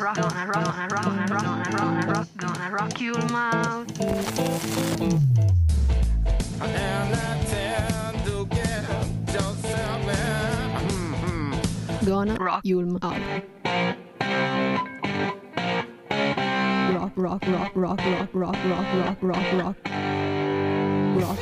rock your mouth. Gonna rock Yulm out. Rock, rock, rock, rock, rock, rock, rock, rock, rock, rock. Rock.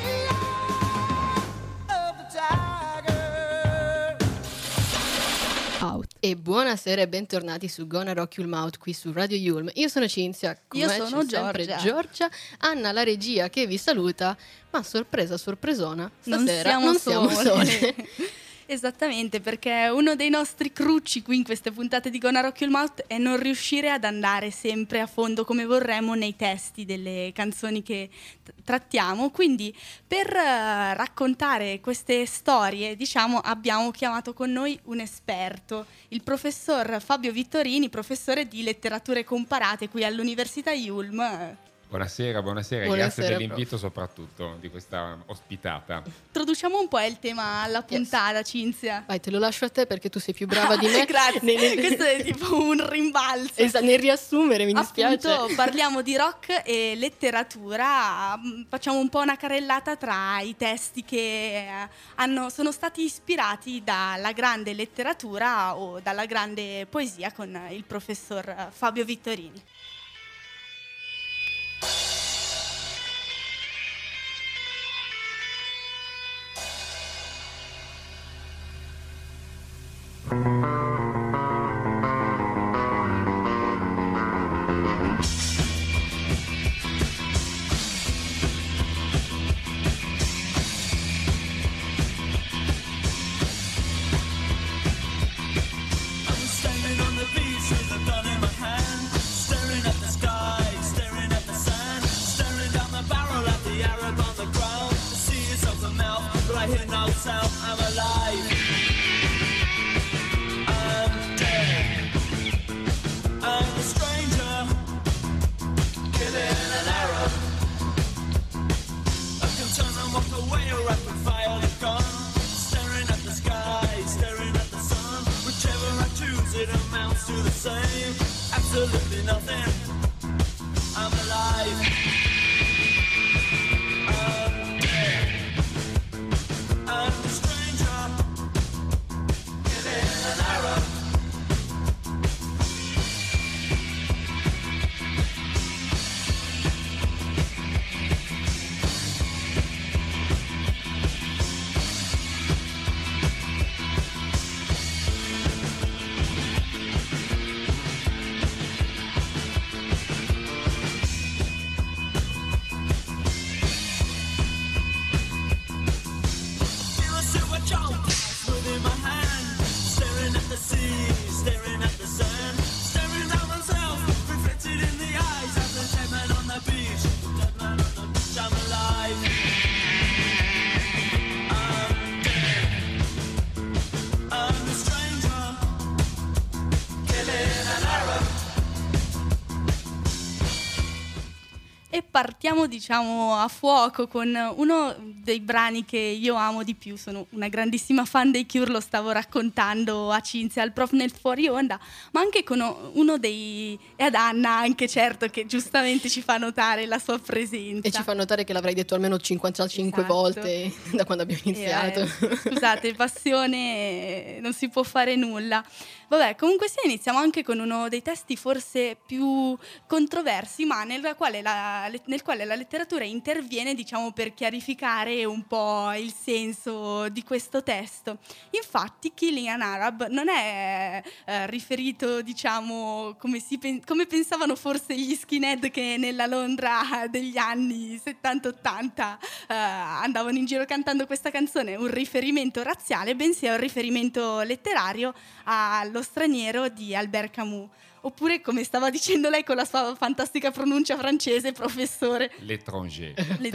Out. E buonasera e bentornati su Gonna Rock Your Mouth qui su Radio Yulm. Io sono Cinzia, io sono Giorgia, Anna la regia che vi saluta, ma sorpresona, stasera non siamo sole. Esattamente, perché uno dei nostri crucci qui in queste puntate di Gonna Rock Your Mouth è non riuscire ad andare sempre a fondo come vorremmo nei testi delle canzoni che trattiamo. Quindi per raccontare queste storie, diciamo, abbiamo chiamato con noi un esperto, il professor Fabio Vittorini, professore di letterature comparate qui all'Università Yulm. Buonasera e grazie dell'invito, soprattutto di questa ospitata. Introduciamo un po' il tema alla puntata, Cinzia. Vai, te lo lascio a te perché tu sei più brava di me. Grazie, questo è tipo un rimbalzo. Nel riassumere, mi dispiace. Appunto, parliamo di rock e letteratura, facciamo un po' una carrellata tra i testi che sono stati ispirati dalla grande letteratura o dalla grande poesia con il professor Fabio Vittorini. Partiamo, diciamo, a fuoco con uno dei brani che io amo di più. Sono una grandissima fan dei Cure, lo stavo raccontando a Cinzia, al prof nel fuori onda, ma anche con uno dei... e ad Anna anche, certo, che giustamente ci fa notare la sua presenza. E ci fa notare che l'avrai detto almeno 55 volte da quando abbiamo iniziato. Scusate, passione, non si può fare nulla. Vabbè, comunque sia, iniziamo anche con uno dei testi forse più controversi, ma nel quale la letteratura interviene, diciamo, per chiarificare un po' il senso di questo testo. Infatti, Killing an Arab non è riferito, diciamo, come pensavano forse gli skinhead che nella Londra degli anni 70-80 andavano in giro cantando questa canzone, un riferimento razziale, bensì è un riferimento letterario allo straniero di Albert Camus. Oppure, come stava dicendo lei con la sua fantastica pronuncia francese, professore, l'étranger,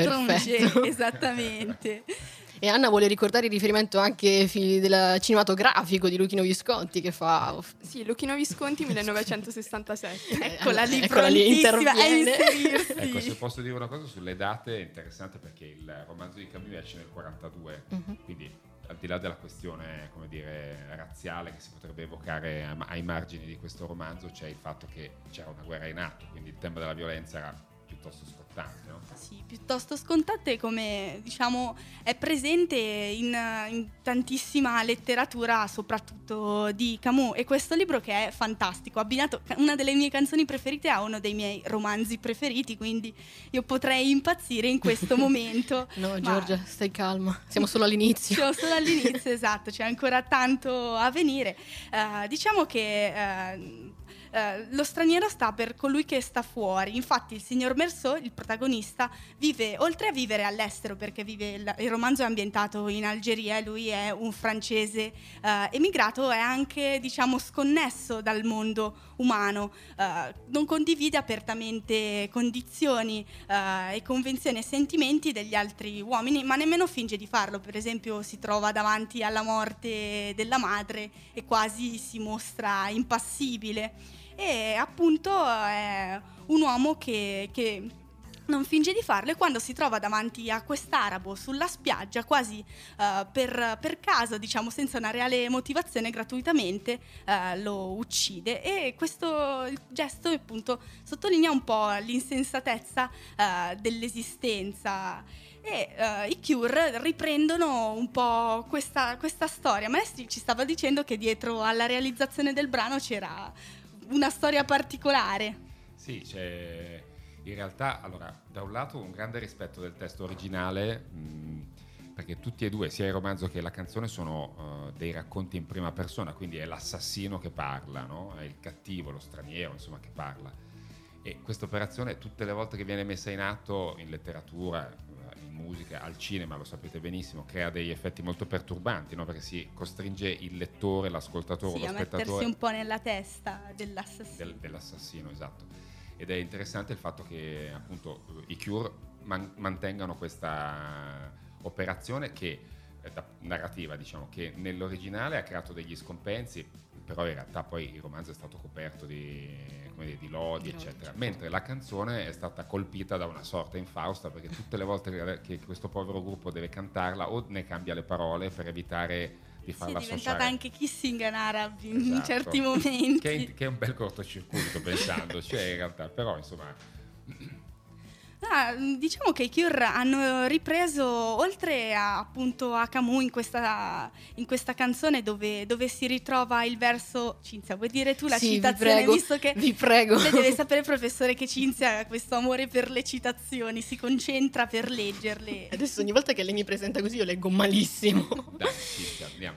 esattamente. E Anna vuole ricordare il riferimento anche del cinematografico di Luchino Visconti che fa... Sì, Luchino Visconti 1967. Eccola lì prontissima a inserirsi. Ecco, se posso dire una cosa sulle date, è interessante perché il romanzo di Camus esce nel 42, quindi al di là della questione, come dire, razziale che si potrebbe evocare ai margini di questo romanzo, c'è il fatto che c'era una guerra in atto, quindi il tema della violenza era piuttosto scottante, no? Sì, piuttosto scontante, come diciamo è presente in tantissima letteratura, soprattutto di Camus, e questo libro che è fantastico, abbinato una delle mie canzoni preferite a uno dei miei romanzi preferiti, quindi io potrei impazzire in questo momento. No, Giorgia, stai calma, siamo solo all'inizio. Siamo solo all'inizio, esatto, c'è ancora tanto a venire. Diciamo che lo straniero sta per colui che sta fuori. Infatti il signor Meursault, il protagonista, vive, oltre a vivere all'estero, perché il romanzo è ambientato in Algeria e lui è un francese emigrato, è anche, diciamo, sconnesso dal mondo umano, non condivide apertamente condizioni e convenzioni e sentimenti degli altri uomini, ma nemmeno finge di farlo. Per esempio si trova davanti alla morte della madre e quasi si mostra impassibile. E appunto è un uomo che non finge di farlo, e quando si trova davanti a quest'arabo sulla spiaggia, quasi per caso, diciamo senza una reale motivazione, gratuitamente lo uccide. E questo gesto appunto sottolinea un po' l'insensatezza dell'esistenza. E i Cure riprendono un po' questa storia. Maestri ci stava dicendo che dietro alla realizzazione del brano c'era una storia particolare. Sì, c'è in realtà, allora, da un lato un grande rispetto del testo originale, perché tutti e due, sia il romanzo che la canzone, sono dei racconti in prima persona, quindi è l'assassino che parla, no? È il cattivo, lo straniero, insomma, che parla. E questa operazione, tutte le volte che viene messa in atto in letteratura, in musica, al cinema, lo sapete benissimo, crea degli effetti molto perturbanti, no? Perché si costringe il lettore, l'ascoltatore, sì, lo spettatore a mettersi un po' nella testa dell'assassino. Dell'assassino, esatto. Ed è interessante il fatto che appunto i Cure mantengano questa operazione che narrativa, diciamo, che nell'originale ha creato degli scompensi, però in realtà poi il romanzo è stato coperto di lodi, eccetera, mentre la canzone è stata colpita da una sorta infausta, perché tutte le volte che questo povero gruppo deve cantarla o ne cambia le parole per evitare di farla associare. È diventata anche Kissing an Arab in Esatto. certi momenti. Che è un bel cortocircuito pensando, cioè in realtà, però insomma. Diciamo che i Cure hanno ripreso, oltre appunto a Camus, in questa canzone dove si ritrova il verso. Cinzia, vuoi dire tu la citazione? Vi prego, visto che vi prego. Lei deve sapere, professore, che Cinzia ha questo amore per le citazioni, si concentra per leggerle. Adesso ogni volta che lei mi presenta così io leggo malissimo. Dai, Cinzia, andiamo.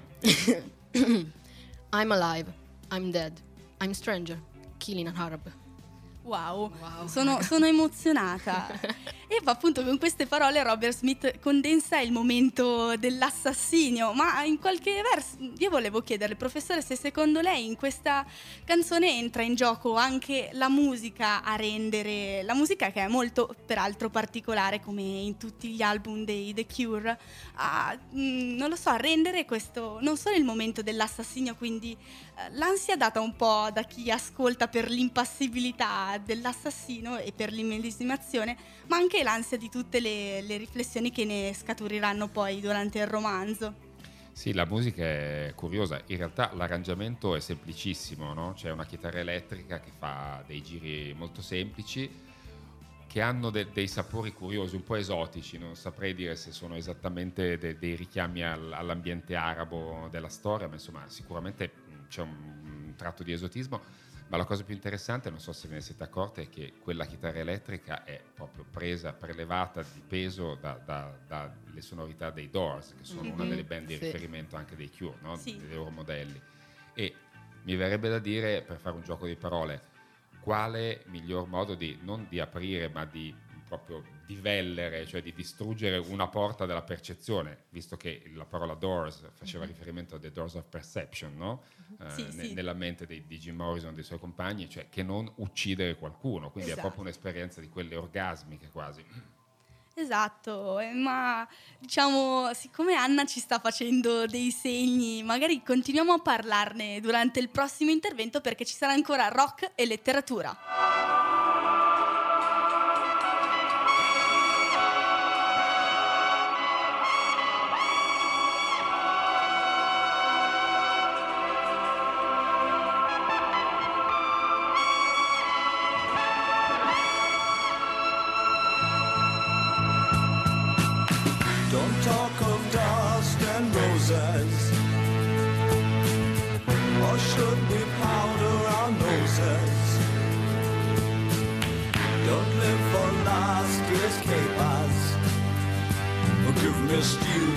I'm alive, I'm dead, I'm stranger, killing an Arab. Wow. Sono emozionata. E appunto con queste parole Robert Smith condensa il momento dell'assassinio. Ma in qualche verso io volevo chiederle, professore, se secondo lei in questa canzone entra in gioco anche la musica, a rendere la musica, che è molto peraltro particolare come in tutti gli album dei The Cure, non lo so, a rendere questo non solo il momento dell'assassinio, quindi l'ansia data un po' da chi ascolta per l'impassibilità dell'assassino e per l'immedesimazione, ma anche l'ansia di tutte le riflessioni che ne scaturiranno poi durante il romanzo. Sì, la musica è curiosa, in realtà l'arrangiamento è semplicissimo, no? C'è una chitarra elettrica che fa dei giri molto semplici, che hanno dei sapori curiosi, un po' esotici, non saprei dire se sono esattamente dei richiami all'ambiente arabo della storia, ma insomma sicuramente c'è un tratto di esotismo. Ma la cosa più interessante, non so se ve ne siete accorti, è che quella chitarra elettrica è proprio prelevata di peso dalle sonorità dei Doors, che sono una delle band di riferimento anche dei Cure, no? Sì. Dei loro modelli. E mi verrebbe da dire, per fare un gioco di parole, quale miglior modo non di aprire, ma di proprio divellere, cioè di distruggere una porta della percezione, visto che la parola Doors faceva riferimento a The Doors of Perception, no? Sì. Nella mente di Jim Morrison e dei suoi compagni, cioè che non uccidere qualcuno, quindi esatto. È proprio un'esperienza di quelle orgasmiche quasi. Esatto, ma diciamo, siccome Anna ci sta facendo dei segni, magari continuiamo a parlarne durante il prossimo intervento, perché ci sarà ancora rock e letteratura.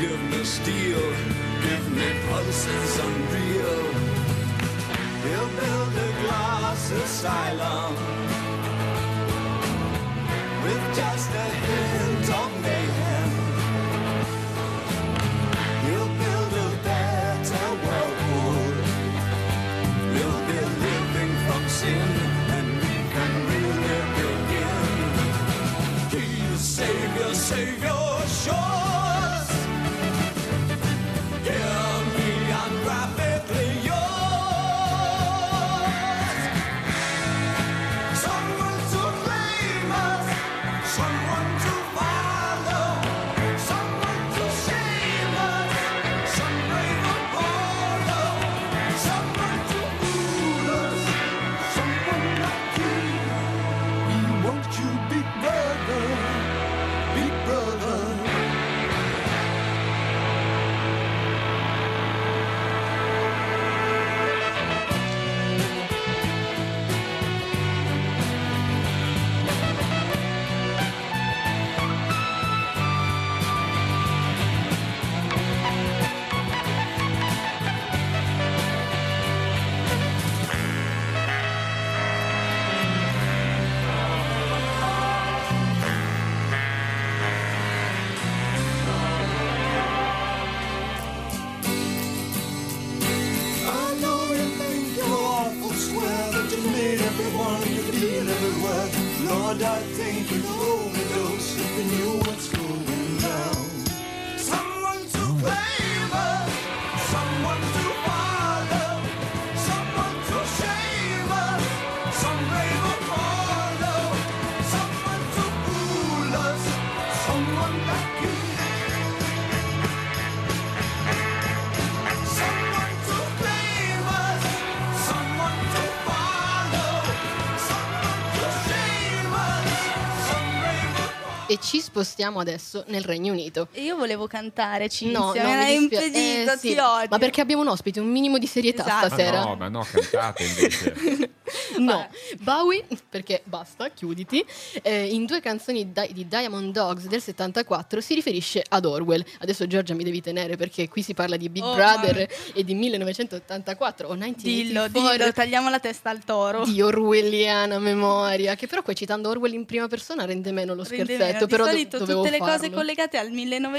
give me steel, give me pulses unreal. He'll build a glass asylum with just a hint of mayhem. He'll build a better world. We'll be living from sin, and we can really begin. He's Savior, Savior, shores. Hear me, I'm graphically yours. Someone to claim us, someone to follow, someone to save us, some brave Apollo, someone to fool us, someone like you. We want you, big brother, big brother. I know you think you're awful square, that you made everyone you feel every word. Lord, I think you overdose if you knew what's going down. Someone to claim us, someone to follow, someone to shame us, some brave Apollo, someone to fool us, someone like you. Someone to claim us, someone to follow, someone to shame us, some brave Apollo. E ci spostiamo adesso nel Regno Unito. E io volevo cantare, Cinzia, No, me no, l'hai mi dispia- impedito, sì, ti odio. ma perché abbiamo un ospite, un minimo di serietà Esatto. stasera. Ma no, cantate invece. No, Bowie, perché basta, chiuditi, in due canzoni di Diamond Dogs del 74 si riferisce ad Orwell. Adesso Giorgia mi devi tenere perché qui si parla di Big Oh, Brother e di 1984 o Dillo, 1984 tagliamo la testa al toro. di orwelliana memoria, che però qui citando Orwell in prima persona rende meno lo Rende scherzetto, meno. Di però solito dovevo tutte le farlo. cose collegate al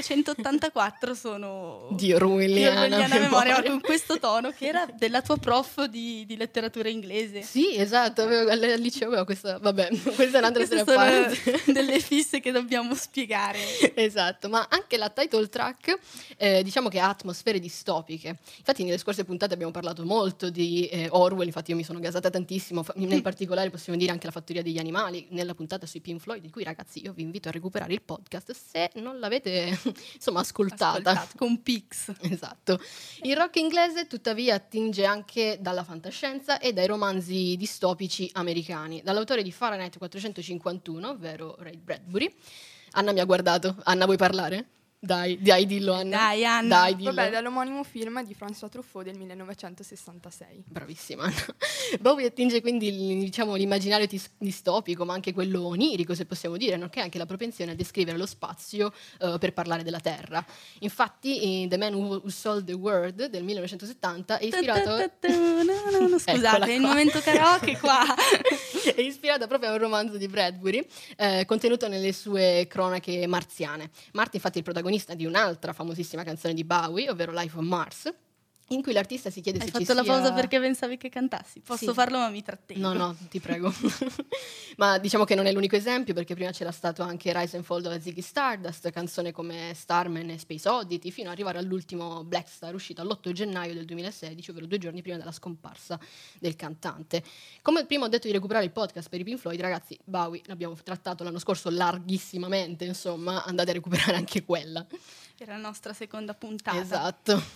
1984 sono Di orwelliana memoria, ma con questo tono che era della tua prof di letteratura inglese. Sì, esatto, al liceo avevo questa, vabbè, questa è un'altra Queste storia a sono parte. delle fisse che dobbiamo spiegare. Esatto, ma anche la title track diciamo che ha atmosfere distopiche. Infatti nelle scorse puntate abbiamo parlato molto di Orwell, infatti io mi sono gasata tantissimo, nel particolare possiamo dire anche La fattoria degli animali, nella puntata sui Pink Floyd, di cui ragazzi io vi invito a recuperare il podcast se non l'avete insomma ascoltata. Con Pix. Esatto. Il rock inglese tuttavia attinge anche dalla fantascienza e dai romanzi distopici americani, dall'autore di Fahrenheit 451, ovvero Ray Bradbury. Anna mi ha guardato. Anna, vuoi parlare? Dai, dillo Anna. Dai, Anna. Dai, dillo. Vabbè, dall'omonimo film di François Truffaut del 1966. Bravissima Anna. Bowie attinge quindi diciamo, l'immaginario distopico, ma anche quello onirico, se possiamo dire, nonché anche la propensione a descrivere lo spazio per parlare della Terra. Infatti, The Man Who Sold the World del 1970 è ispirato... Scusate, Eccola è il qua. momento karaoke qua. È ispirata proprio a un romanzo di Bradbury contenuto nelle sue cronache marziane. Marty infatti è il protagonista di un'altra famosissima canzone di Bowie, ovvero Life on Mars, in cui l'artista si chiede Hai se fatto ci la sia... pausa perché pensavi che cantassi. Posso Sì. farlo, ma mi trattengo. No, ti prego. Ma diciamo che non è l'unico esempio, perché prima c'era stato anche Rise and Fall of Ziggy Stardust, canzone come Starman e Space Oddity, fino ad arrivare all'ultimo Black Star, uscito l'8 gennaio del 2016, ovvero 2 giorni prima della scomparsa del cantante. Come prima ho detto di recuperare il podcast per i Pink Floyd, ragazzi, Bowie l'abbiamo trattato l'anno scorso larghissimamente, insomma, andate a recuperare anche quella. Era la nostra seconda puntata. Esatto.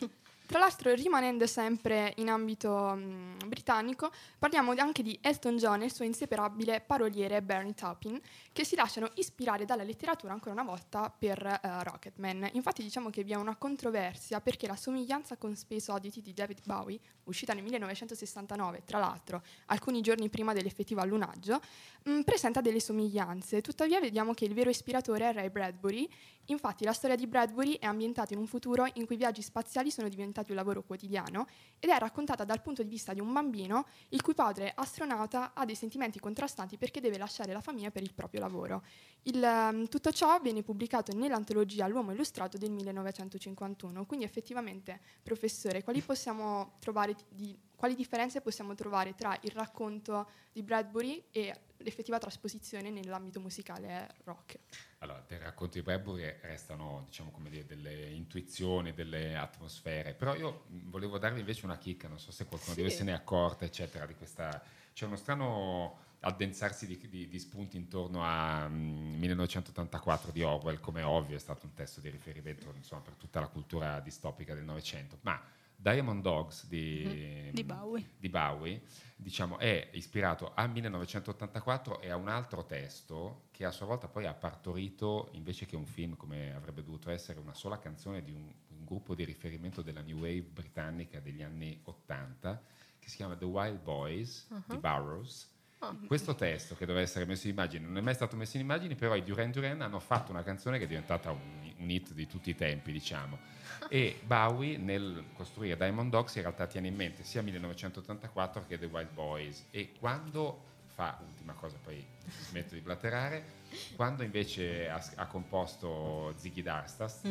Tra l'altro, rimanendo sempre in ambito britannico, parliamo anche di Elton John e il suo inseparabile paroliere Bernie Taupin, che si lasciano ispirare dalla letteratura ancora una volta per Rocketman. Infatti diciamo che vi è una controversia perché la somiglianza con Space Oddity di David Bowie, uscita nel 1969, tra l'altro alcuni giorni prima dell'effettivo allunaggio, presenta delle somiglianze. Tuttavia vediamo che il vero ispiratore è Ray Bradbury. Infatti la storia di Bradbury è ambientata in un futuro in cui i viaggi spaziali sono diventati un lavoro quotidiano ed è raccontata dal punto di vista di un bambino il cui padre astronauta ha dei sentimenti contrastanti perché deve lasciare la famiglia per il proprio lavoro. Tutto ciò viene pubblicato nell'antologia L'uomo illustrato del 1951. Quindi effettivamente, professore, quali differenze possiamo trovare tra il racconto di Bradbury e l'effettiva trasposizione nell'ambito musicale rock? Allora, del racconto di Bradbury restano, diciamo, come dire, delle intuizioni, delle atmosfere, però io volevo darvi invece una chicca, non so se qualcuno di voi se ne è accorta, eccetera, di questa... C'è uno strano addensarsi di spunti intorno a 1984 di Orwell, come ovvio è stato un testo di riferimento, insomma, per tutta la cultura distopica del Novecento, ma Diamond Dogs di Bowie, diciamo, è ispirato a 1984 e a un altro testo che a sua volta poi ha partorito, invece che un film come avrebbe dovuto essere, una sola canzone di un gruppo di riferimento della New Wave britannica degli anni 80 che si chiama The Wild Boys di Burroughs. Questo testo, che doveva essere messo in immagini, non è mai stato messo in immagini, però i Duran Duran hanno fatto una canzone che è diventata un hit di tutti i tempi, diciamo. E Bowie, nel costruire Diamond Dogs, in realtà tiene in mente sia 1984 che The Wild Boys. E quando fa, ultima cosa, poi smetto di blaterare, quando invece ha composto Ziggy Stardust,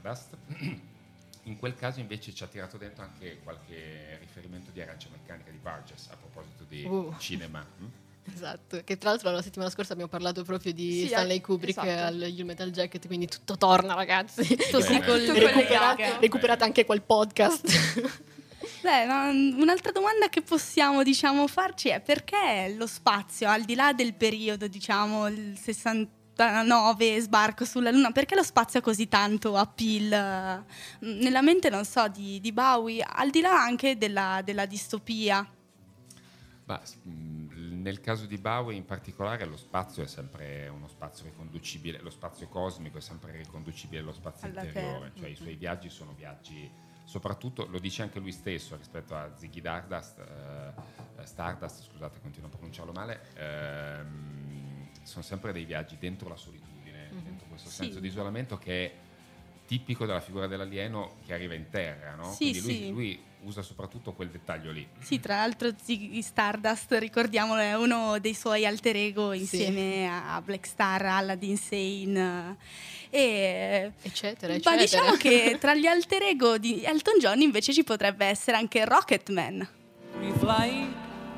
in quel caso invece ci ha tirato dentro anche qualche riferimento di Arancia Meccanica di Burgess, a proposito di cinema. Esatto, che tra l'altro la settimana scorsa abbiamo parlato proprio di Stanley Kubrick esatto. al Full Metal Jacket, quindi tutto torna, ragazzi. Recuperate anche quel podcast. Beh, ma un'altra domanda che possiamo, diciamo, farci è: perché lo spazio, al di là del periodo, diciamo, il 69 sbarco sulla Luna, perché lo spazio ha così tanto appeal nella mente, non so, di Bowie, al di là anche della distopia? Ma nel caso di Bowie in particolare lo spazio è sempre uno spazio riconducibile, lo spazio cosmico è sempre riconducibile allo spazio interiore, cioè i suoi viaggi sono viaggi, soprattutto, lo dice anche lui stesso rispetto a Ziggy Stardust, scusate, continuo a pronunciarlo male, sono sempre dei viaggi dentro la solitudine, dentro questo senso di isolamento che è tipico della figura dell'alieno che arriva in terra, no? Sì, quindi lui usa soprattutto quel dettaglio lì. Sì, tra l'altro Ziggy Stardust, ricordiamolo, è uno dei suoi alter ego insieme a Black Star, Aladdin Sane eccetera. Ma diciamo che tra gli alter ego di Elton John invece ci potrebbe essere anche Rocketman. Flight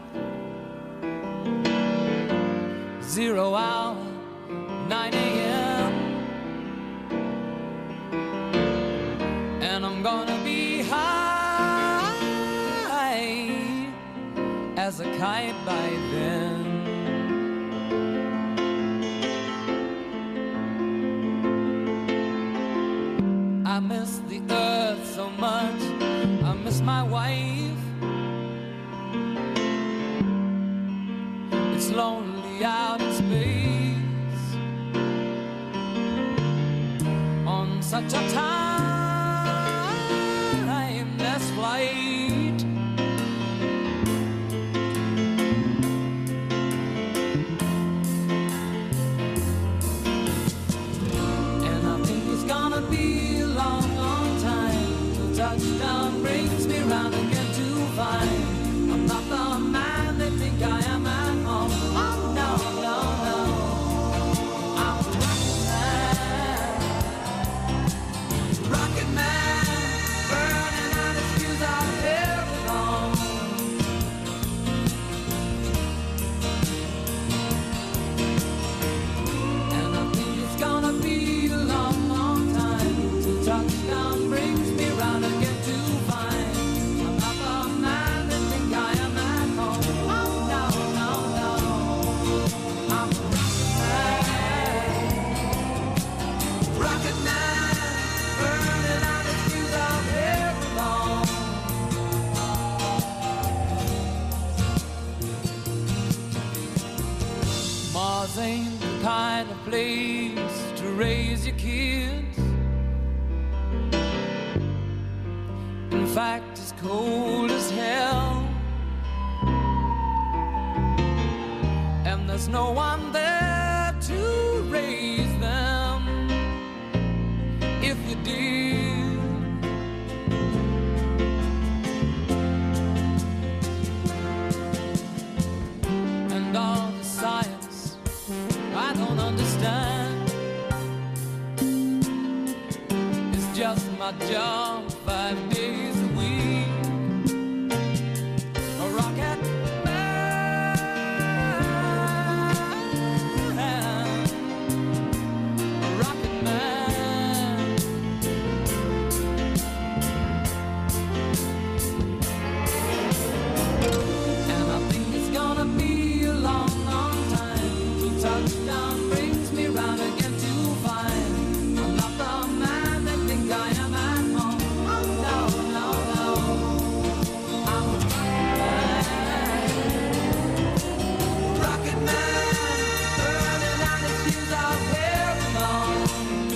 0 hour 9 a.m. and I'm gonna be high as a kite by then. I miss the earth so much, I miss my wife. It's lonely out in space on such a timeless flight. and a place to raise your kids. In fact, it's cold as hell, and there's no one there to raise them if you did. And all the science I don't understand, it's just my job 5 days a week. A rocket man, a rocket man. And I think it's gonna be a long, long time till touchdown brings me round again to find I'm not the man they think I am at home. Oh no, no, no, I'm a rocket man, burning out its fuse out where it belongs.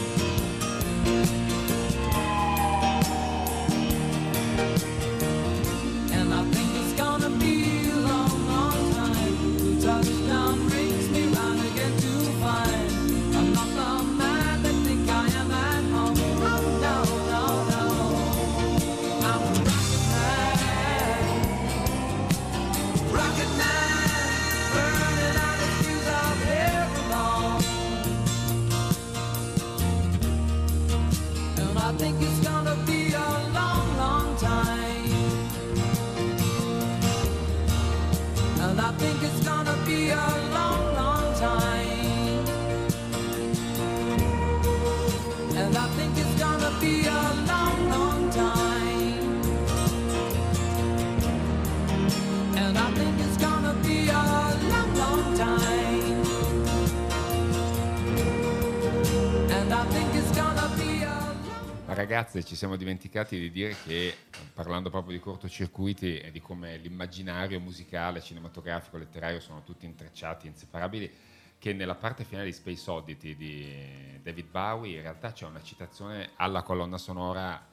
And I think it's gonna be a long, long time till touchdown brings me round again to find I'm not the man they think I am at home. Oh no, no, no, I'm a rocket man, burning out its fuse out where it belongs. And I think it's gonna be a long, long time. And I think it's gonna be a long, long time. And I think it's gonna be a long, long time. And I think it's gonna be a long, long time. And I think it's gonna be a Ma ragazze, ci siamo dimenticati di dire che, parlando proprio di cortocircuiti e di come l'immaginario musicale, cinematografico, letterario sono tutti intrecciati, inseparabili, che nella parte finale di Space Oddity di David Bowie in realtà c'è una citazione alla colonna sonora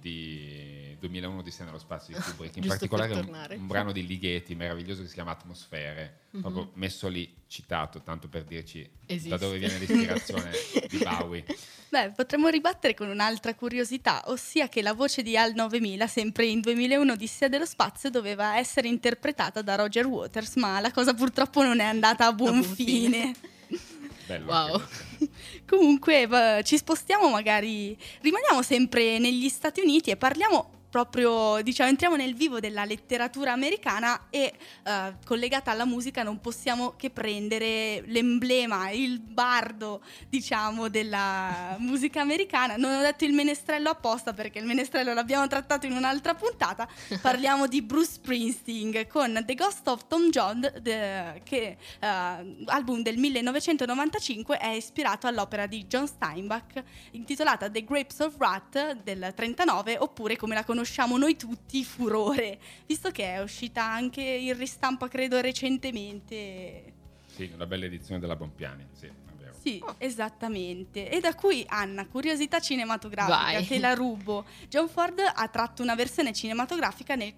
di 2001 Odissea nello spazio di Kubrick, in Giusto particolare per tornare. un brano di Ligeti meraviglioso che si chiama Atmosfere, proprio messo lì, citato, tanto per dirci Esiste. da dove viene l'ispirazione di Bowie. Beh, potremmo ribattere con un'altra curiosità, ossia che la voce di Al 9000, sempre in 2001 Odissea dello spazio, doveva essere interpretata da Roger Waters, ma la cosa purtroppo non è andata a buon fine. Bello Wow. anche questo. Comunque ci spostiamo, magari rimaniamo sempre negli Stati Uniti e parliamo proprio, diciamo, entriamo nel vivo della letteratura americana e collegata alla musica non possiamo che prendere l'emblema, il bardo, diciamo, della musica americana. Non ho detto il menestrello apposta perché il menestrello l'abbiamo trattato in un'altra puntata. Parliamo di Bruce Springsteen con The Ghost of Tom Joad, che album del 1995, è ispirato all'opera di John Steinbeck intitolata The Grapes of Wrath del 39, oppure come la conosciamo noi tutti, Furore, visto che è uscita anche in ristampa credo recentemente. Sì, una bella edizione della Bonpiani, sì, è vero. Sì, esattamente. E da cui, Anna, curiosità cinematografica, Vai. te la rubo. John Ford ha tratto una versione cinematografica nel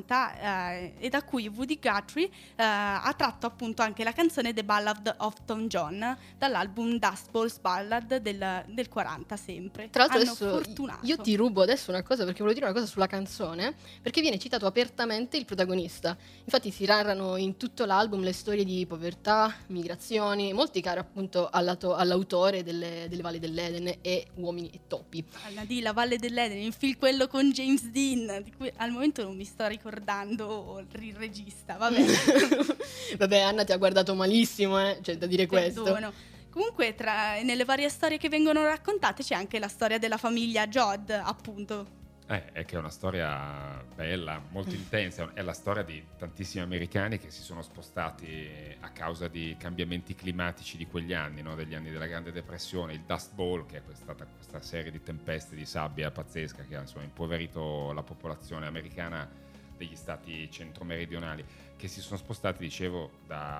40 e da cui Woody Guthrie ha tratto appunto anche la canzone The Ballad of Tom John dall'album Dust Bowls Ballad del 40 sempre. Tra l'altro Hanno adesso fortunato. io ti rubo adesso una cosa perché volevo dire una cosa sulla canzone, perché viene citato apertamente il protagonista. Infatti si narrano in tutto l'album le storie di povertà, migrazioni, molti cari appunto all'autore delle Valli dell'Eden e Uomini e Topi. Anna di La Valle dell'Eden, il film quello con James Dean, di cui al momento non mi sto ricordando il regista, vabbè. Vabbè, Anna ti ha guardato malissimo, c'è da dire questo. Perdono. Comunque nelle varie storie che vengono raccontate c'è anche la storia della famiglia Jod, appunto. È che è una storia bella, molto intensa, è la storia di tantissimi americani che si sono spostati a causa di cambiamenti climatici di quegli anni, no? Degli anni della Grande Depressione, il Dust Bowl, che è stata questa serie di tempeste di sabbia pazzesca che ha insomma impoverito la popolazione americana degli stati centro-meridionali, che si sono spostati, dicevo,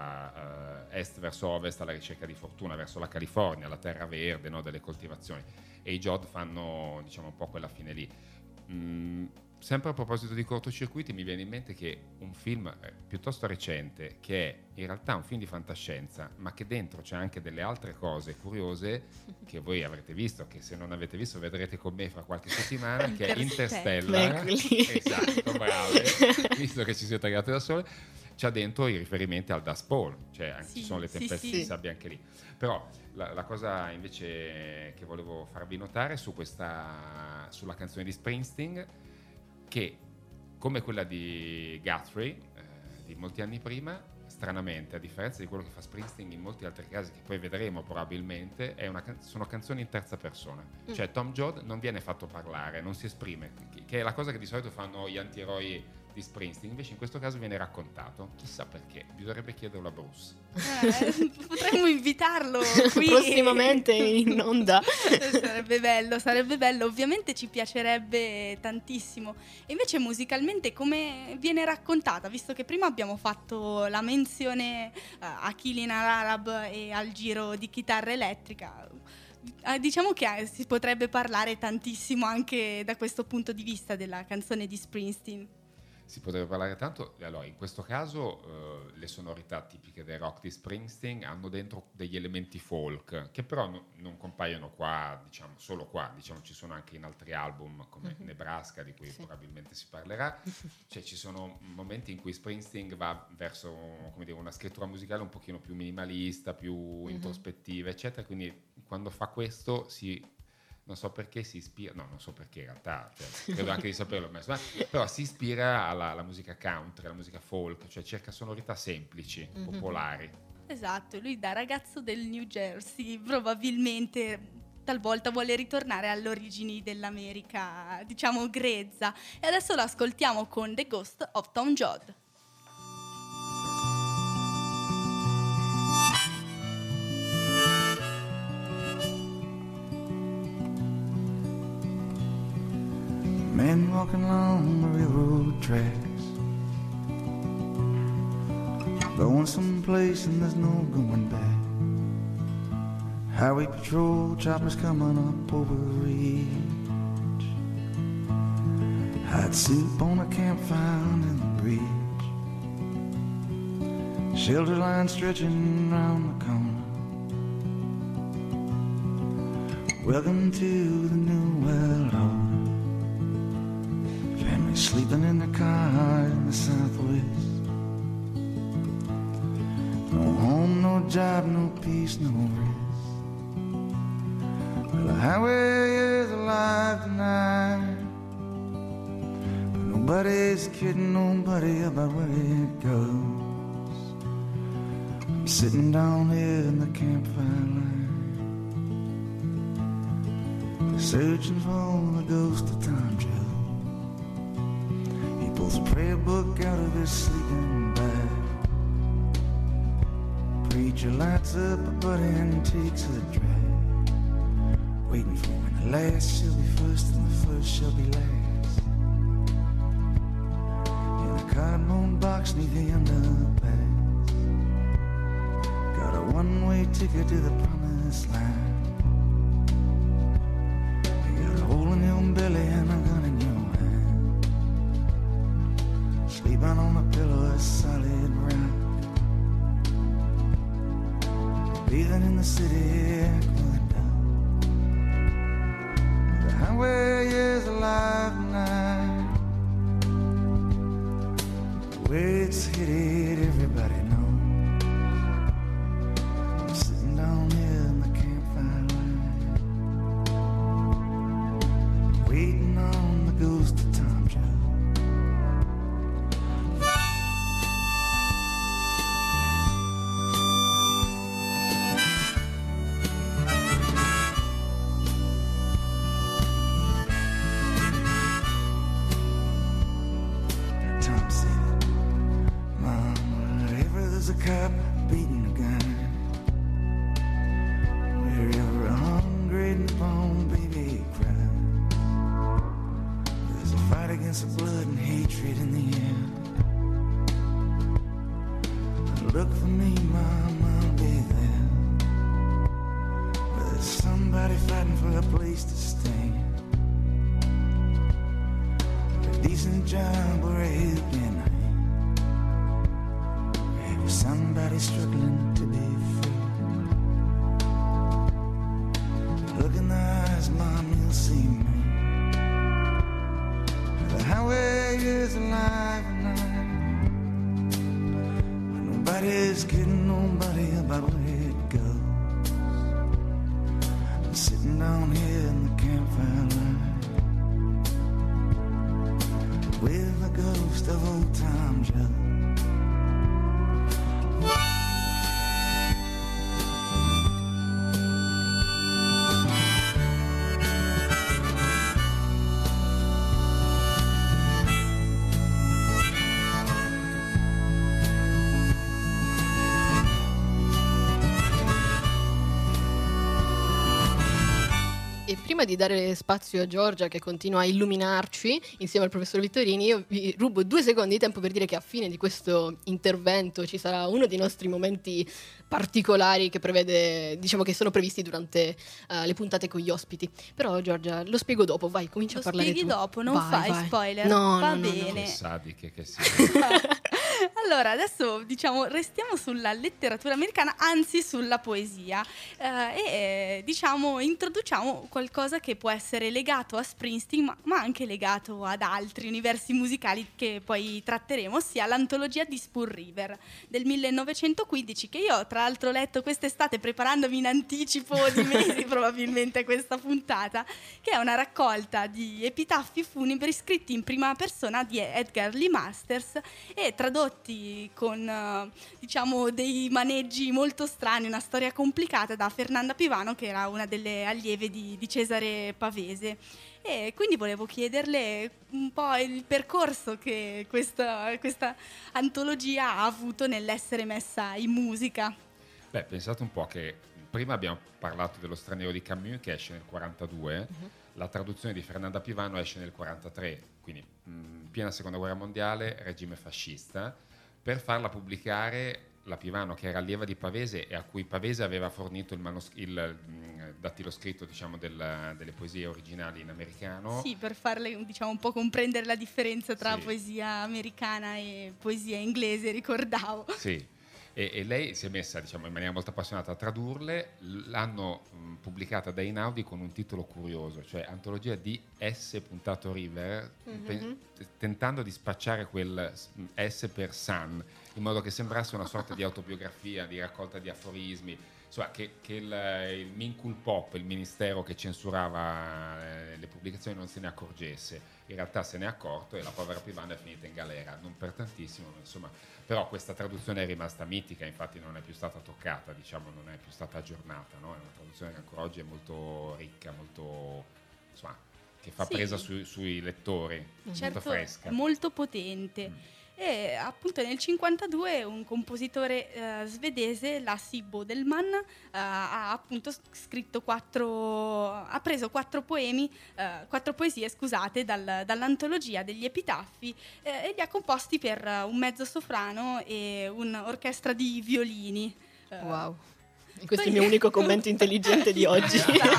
da est verso ovest alla ricerca di fortuna, verso la California, la terra verde, no, delle coltivazioni, e i Jod fanno, diciamo, un po' quella fine lì. Sempre a proposito di cortocircuiti, mi viene in mente che un film piuttosto recente, che è in realtà un film di fantascienza, ma che dentro c'è anche delle altre cose curiose che voi avrete visto, che se non avete visto vedrete con me fra qualche settimana, che è Interstellar. Esatto, brave, visto che ci siete arrivati da sole. C'ha dentro i riferimenti al Dust Bowl, cioè anche ci sono le tempeste di sabbia anche lì. Però la cosa invece che volevo farvi notare sulla canzone di Springsteen, che come quella di Guthrie di molti anni prima, stranamente, a differenza di quello che fa Springsteen in molti altri casi che poi vedremo probabilmente, sono canzoni in terza persona. Cioè Tom Joad non viene fatto parlare, non si esprime, che è la cosa che di solito fanno gli antieroi di Springsteen, invece in questo caso viene raccontato, chissà perché, bisognerebbe chiederlo a Bruce. Potremmo invitarlo qui prossimamente in onda. sarebbe bello, ovviamente ci piacerebbe tantissimo. E invece musicalmente come viene raccontata, visto che prima abbiamo fatto la menzione a Killing Arab e al giro di chitarra elettrica, diciamo che si potrebbe parlare tantissimo anche da questo punto di vista della canzone di Springsteen. Si potrebbe parlare tanto. Allora, in questo caso le sonorità tipiche del rock di Springsteen hanno dentro degli elementi folk che però non compaiono qua, diciamo, solo qua, diciamo, ci sono anche in altri album come Nebraska, di cui probabilmente si parlerà. Cioè ci sono momenti in cui Springsteen va verso, come dire, una scrittura musicale un pochino più minimalista, più introspettiva, eccetera, quindi quando fa questo non so perché si ispira, no, non so perché in realtà, cioè, credo anche di saperlo, però si ispira alla musica country, alla musica folk, cioè cerca sonorità semplici, popolari. Esatto, lui da ragazzo del New Jersey probabilmente talvolta vuole ritornare alle origini dell'America, diciamo, grezza. E adesso lo ascoltiamo con The Ghost of Tom Joad. Men walking along the railroad tracks, going someplace and there's no going back. Highway patrol choppers coming up over the ridge. Hot soup on a campfire in the bridge. Shelter line stretching round the corner. Welcome to the New World Order. Sleeping in the car in the Southwest. No home, no job, no peace, no rest. Well, the highway is alive tonight, but nobody's kidding nobody about where it goes. I'm sitting down here in the campfire light, searching for the ghost of Tom Joad. Pulls a prayer book out of his sleeping bag. Preacher lights up a buddy and takes a drag, waiting for when the last shall be first and the first shall be last. In a cardboard box neath the underpass, got a one-way ticket to the promised land. You got a hole in your belly and a gun in your hand, sleeping on a pillow of solid rock, breathing in the city aqueduct. The highway is alive tonight, the way it's headed everybody knows. I'm sitting down here in the campfire light, waiting on the ghost of Tom Joad. Cop beating a gun, wherever a hungry newborn baby cries, there's a fight against the blood and hatred in the air. Look for me, Mom, I'll be there. There's somebody fighting for a place to stay, a decent job or a helping hand. Maybe somebody struggling to be free. Look in the eyes, Mom, you'll see me. The highway is alive and nobody's kidding nobody about where it goes. I'm sitting down here in the campfire light with a ghost of old Tom Joe. E prima di dare spazio a Giorgia, che continua a illuminarci insieme al professor Vittorini, io vi rubo 2 secondi di tempo per dire che a fine di questo intervento ci sarà uno dei nostri momenti particolari che prevede, diciamo, che sono previsti durante le puntate con gli ospiti. Però Giorgia, lo spiego dopo, vai, comincia a parlare tu. Lo spieghi dopo, non Vai, fai vai. spoiler. No, Va no, no, no. bene. Che sadiche che si. Allora, adesso diciamo restiamo sulla letteratura americana, anzi sulla poesia, e diciamo introduciamo qualcosa che può essere legato a Springsteen, ma anche legato ad altri universi musicali che poi tratteremo, ossia l'antologia di Spoon River del 1915, che io tra l'altro ho letto quest'estate preparandomi in anticipo di mesi probabilmente a questa puntata, che è una raccolta di epitaffi funebri scritti in prima persona di Edgar Lee Masters e tradotti con diciamo dei maneggi molto strani, una storia complicata, da Fernanda Pivano, che era una delle allieve di Cesare Pavese. E quindi volevo chiederle un po' il percorso che questa antologia ha avuto nell'essere messa in musica. Beh, pensate un po' che prima abbiamo parlato dello Straniero di Camus, che esce nel 42, la traduzione di Fernanda Pivano esce nel 43, quindi piena seconda guerra mondiale, regime fascista. Per farla pubblicare, la Pivano, che era allieva di Pavese e a cui Pavese aveva fornito il dattiloscritto, diciamo, delle poesie originali in americano. Sì, per farle, diciamo, un po' comprendere la differenza tra Sì. poesia americana e poesia inglese, ricordavo. Sì, e lei si è messa, diciamo, in maniera molto appassionata a tradurle. L'hanno pubblicata da Einaudi con un titolo curioso, cioè Antologia di S. River, tentando di spacciare quel S per Sun, in modo che sembrasse una sorta di autobiografia, di raccolta di aforismi, insomma, che il Minculpop, il ministero che censurava le pubblicazioni, non se ne accorgesse. In realtà se ne è accorto e la povera Pivano è finita in galera, non per tantissimo, ma insomma, però questa traduzione è rimasta mitica, infatti non è più stata toccata, diciamo, non è più stata aggiornata, no? È una traduzione che ancora oggi è molto ricca, molto, insomma, che fa Sì. presa sui lettori, molto fresca. Molto potente. E appunto nel 52 un compositore svedese, Lasse Bodelman, ha appunto scritto ha preso 4 poesie, scusate, dall'antologia degli epitaffi, e li ha composti per un mezzo soprano e un'orchestra di violini. Wow. E questo è il mio unico commento intelligente di oggi.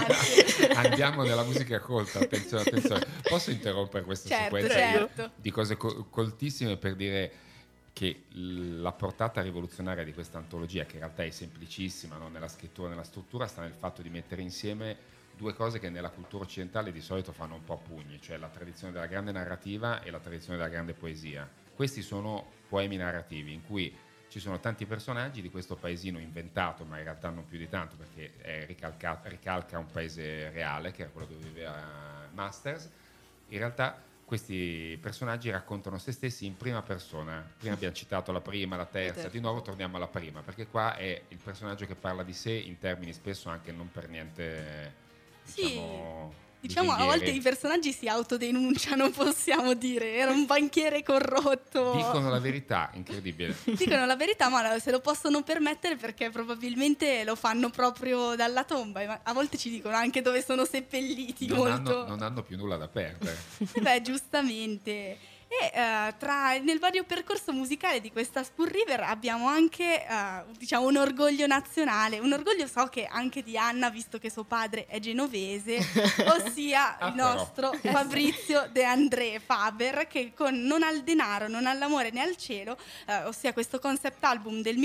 Andiamo nella musica colta, attenzione. Posso interrompere questa sequenza certo. di cose coltissime per dire che la portata rivoluzionaria di questa antologia, che in realtà è semplicissima, no? Nella scrittura, nella struttura, sta nel fatto di mettere insieme 2 cose che nella cultura occidentale di solito fanno un po' a pugni, cioè la tradizione della grande narrativa e la tradizione della grande poesia. Questi sono poemi narrativi in cui ci sono tanti personaggi di questo paesino inventato, ma in realtà non più di tanto, perché ricalca un paese reale, che era quello dove viveva Masters. In realtà questi personaggi raccontano se stessi in prima persona. Prima abbiamo citato la prima, la terza, di nuovo torniamo alla prima, perché qua è il personaggio che parla di sé in termini spesso anche non per niente, Diciamo a volte i personaggi si autodenunciano, possiamo dire. Era un banchiere corrotto. Dicono la verità, incredibile. Dicono la verità, ma se lo possono permettere perché probabilmente lo fanno proprio dalla tomba. Ma a volte ci dicono anche dove sono seppelliti. Non hanno più nulla da perdere. Beh, giustamente. E nel vario percorso musicale di questa Spoon River abbiamo anche diciamo un orgoglio nazionale, un orgoglio so che anche di Anna, visto che suo padre è genovese, ossia il però. nostro Fabrizio De André Faber, che con Non al denaro, non all'amore né al cielo, ossia questo concept album del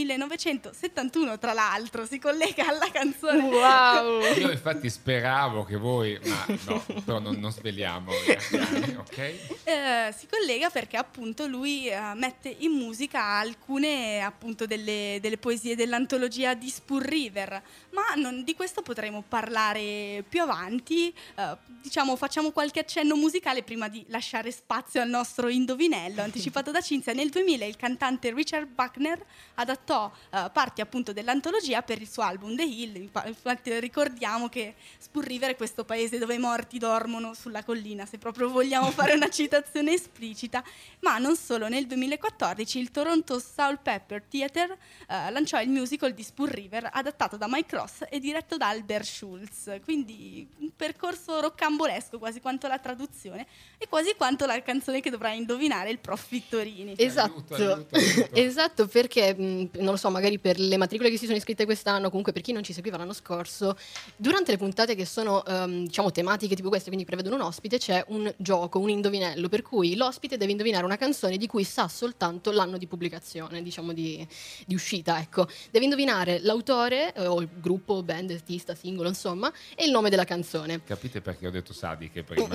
1971 tra l'altro, si collega alla canzone. Wow! Io infatti speravo che voi, ma no, però non sveliamo gli anni, ok? Si collega perché appunto lui mette in musica alcune appunto delle poesie dell'antologia di Spoon River, ma di questo potremo parlare più avanti. Diciamo, facciamo qualche accenno musicale prima di lasciare spazio al nostro indovinello anticipato da Cinzia. Nel 2000 il cantante Richard Buckner adattò parti appunto dell'antologia per il suo album The Hill. Infatti ricordiamo che Spoon River è questo paese dove i morti dormono sulla collina, se proprio vogliamo fare una citazione esplicita. Ma non solo, nel 2014 il Toronto Soul Pepper Theatre lanciò il musical di Spoon River adattato da Mike Ross e diretto da Albert Schultz, quindi un percorso roccambolesco quasi quanto la traduzione e quasi quanto la canzone che dovrà indovinare il prof Vittorini. Esatto, Aiuto. esatto, perché non lo so, magari per le matricole che si sono iscritte quest'anno, comunque per chi non ci seguiva l'anno scorso, durante le puntate che sono diciamo tematiche tipo queste, quindi prevedono un ospite, c'è un gioco, un indovinello, per cui l'ospite deve indovinare una canzone di cui sa soltanto l'anno di pubblicazione, diciamo di uscita, ecco. Deve indovinare l'autore o il gruppo, band, artista, singolo, insomma, e il nome della canzone. Capite perché ho detto Sadiche prima?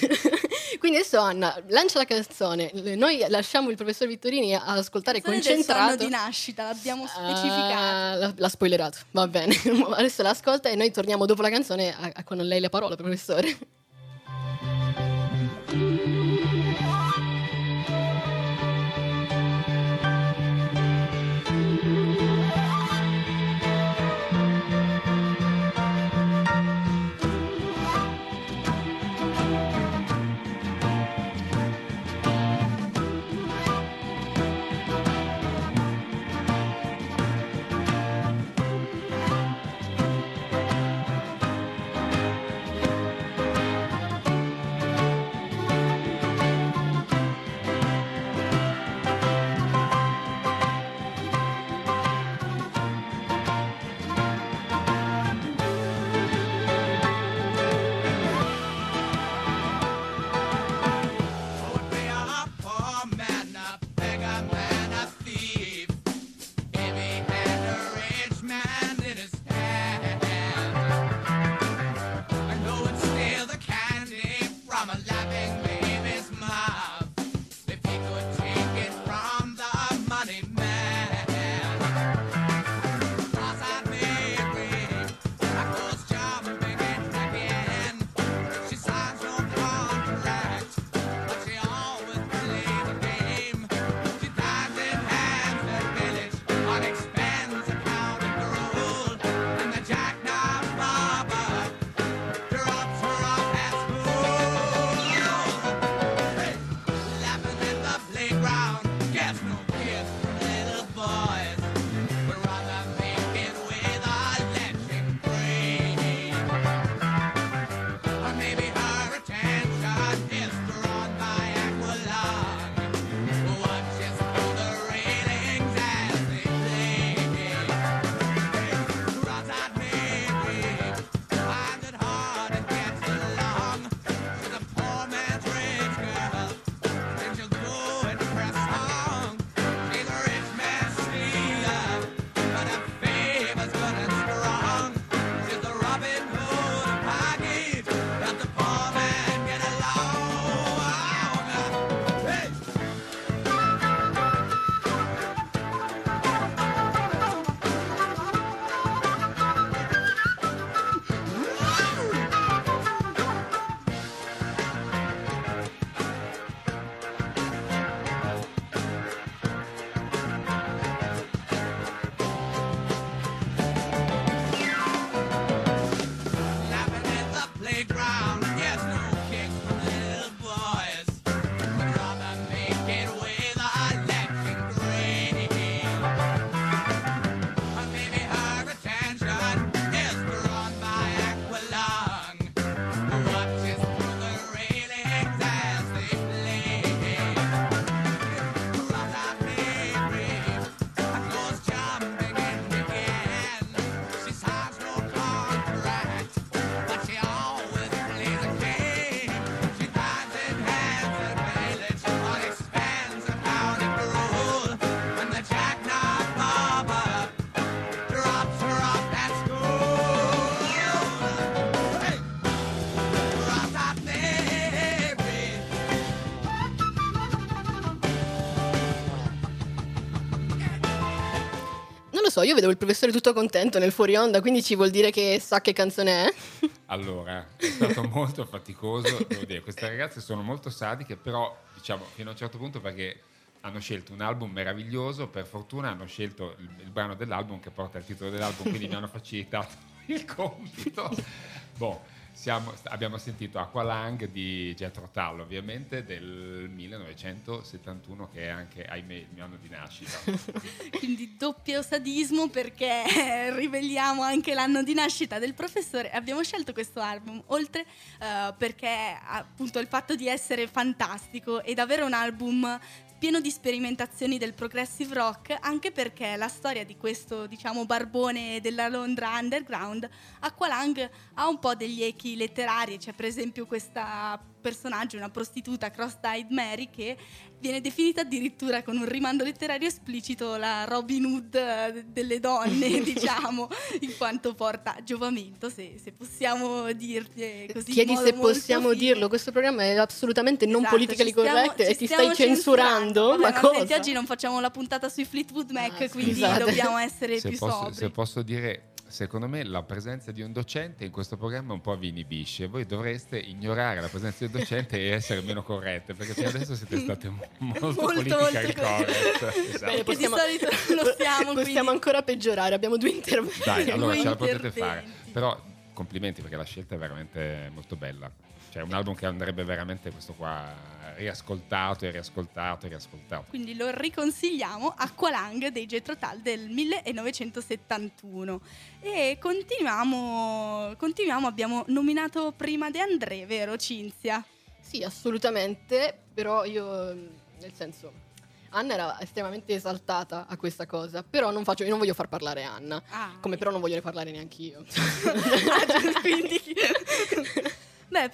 Quindi adesso Anna lancia la canzone, noi lasciamo il professor Vittorini ad ascoltare Canzone del suo anno concentrato. di nascita, l'abbiamo specificato. L'ha spoilerato, va bene. Adesso l'ascolta e noi torniamo dopo la canzone con lei la parola, professore. Thank so, io vedevo il professore tutto contento nel fuori onda, quindi ci vuol dire che sa che canzone è? Allora, è stato molto faticoso, devo dire, queste ragazze sono molto sadiche, però diciamo fino a un certo punto, perché hanno scelto un album meraviglioso, per fortuna hanno scelto il brano dell'album che porta il titolo dell'album, quindi mi hanno facilitato il compito. Boh, abbiamo sentito Aqualung di Jethro Tull, ovviamente del 1971, che è anche, ahimè, il mio anno di nascita. Quindi doppio sadismo, perché riveliamo anche l'anno di nascita del professore. Abbiamo scelto questo album oltre perché appunto il fatto di essere fantastico ed avere un album pieno di sperimentazioni del progressive rock, anche perché la storia di questo, diciamo, barbone della Londra underground, Aqualung, ha un po' degli echi letterari. C'è per esempio questa personaggio, una prostituta, Cross-Eyed Mary, che viene definita addirittura con un rimando letterario esplicito la Robin Hood delle donne, diciamo, in quanto porta giovamento, se possiamo dirti così. Chiedi in modo se molto possiamo fine. dirlo, questo programma è assolutamente non Esatto, politically ci stiamo- correct ci e ti stiamo stai censurando? Vabbè, Ma ma cosa? senti, oggi non facciamo la puntata sui Fleetwood Mac, Ah, quindi scusate. dobbiamo essere Se più posso, sobri. se posso dire, secondo me la presenza di un docente in questo programma un po' vi inibisce. Voi dovreste ignorare la presenza del docente e essere meno corrette, perché fino adesso siete state molto politically correct. Esatto. Bene, Che di solito lo siamo, possiamo quindi. ancora peggiorare, abbiamo 2 interventi. Dai, allora Due ce la potete fare. interventi. Però complimenti, perché la scelta è veramente molto bella. Cioè un album che andrebbe veramente, questo qua, riascoltato e riascoltato e riascoltato. Quindi lo riconsigliamo, Aqualung dei Jethro Tull del 1971. E continuiamo, abbiamo nominato prima De André, vero Cinzia? Sì, assolutamente, però io, nel senso, Anna era estremamente esaltata a questa cosa, però io non voglio far parlare Anna, come però non voglio parlare neanche io. Quindi beh,